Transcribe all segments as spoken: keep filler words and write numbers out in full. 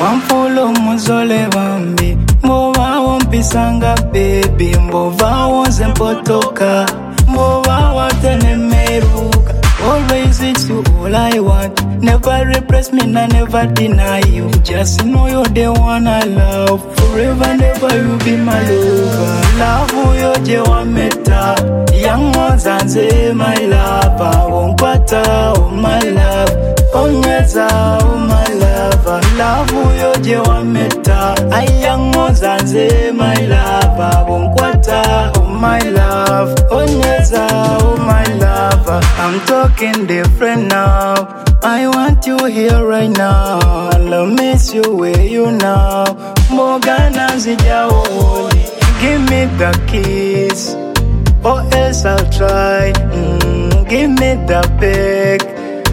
Wamfulo muzole bambi Mbova wampisanga baby Mbova wonze mpotoka Mbova watene meruka. Always it's you all I want. Never repress me, I never deny you. Just know you're the one I love. Forever, never you be my lover. Love you, je wa meta. Young ones and say my love. I won't pata, oh my love. Onyeza, oh my love. Love you, je wa meta. I young ones and say my love. I won't pata, oh my love. Onyeza, oh my love. I'm talking different now. I want you here right now. I'll miss you where you now. Morgana zijaoli. Give me the kiss, or else I'll try. Mm, give me the beg,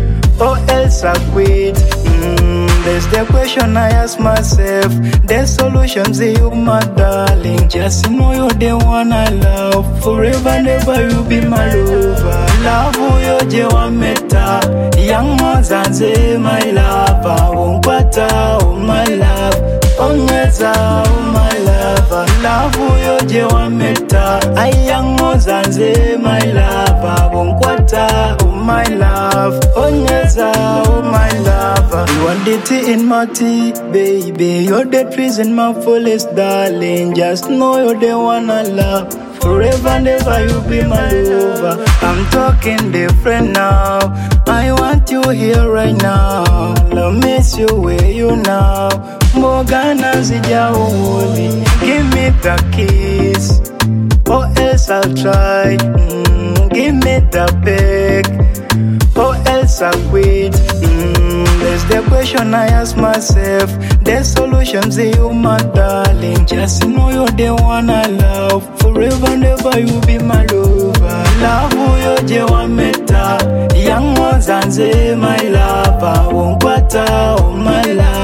or else I'll quit. Mm, there's the question I ask myself. The solutions you, my darling. Just know you're the one I love. Forever, never you be my lover. Love you, je wa meta. Young ones and say my love. I won't pata, oh my love. Onyeza, oh my love. Love you, je wa meta. I young ones and say my love. I won't pata, oh my love. Onyeza, oh my love. You want the tea in my tea, baby. You're the trees in my forest, darling. Just know you're the one I love. Forever, never you be my lover. I'm talking different now. I want you here right now. I'll miss you where you now. Morgana zijaoli. Give me the kiss, or else I'll try. Mm, give me the beg, or else I'll quit. Mm, there's the question I ask myself. The solutions you, my darling. Just know you're the one I love. Forever, never you be my lover. Love you, je wa meta. Young ones and say my love. I won't pata, oh my love.